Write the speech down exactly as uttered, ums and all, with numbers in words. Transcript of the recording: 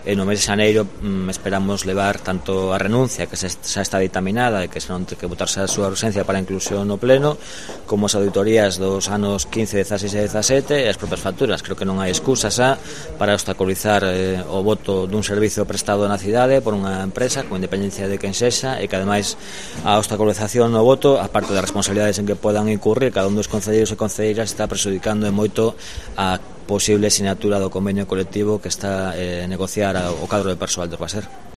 E no mes de xaneiro mm, esperamos levar tanto a renuncia, que xa está ditaminada e que xa non ten que votarse a súa urxencia para a inclusión no pleno, como as auditorías dos anos quince, dezasseis e dezasete e as propias facturas. Creo que non hai excusa xa para obstaculizar eh, o voto dun servizo prestado na cidade por unha empresa con independencia de quen sexa, e que ademais a obstaculización no voto, a parte das responsabilidades en que podan incurrir cada un dos concelleiros e concelleiras, está prexudicando moito a posible sinatura do convenio colectivo que está eh, negociar o cadro de persoal do Urbaser.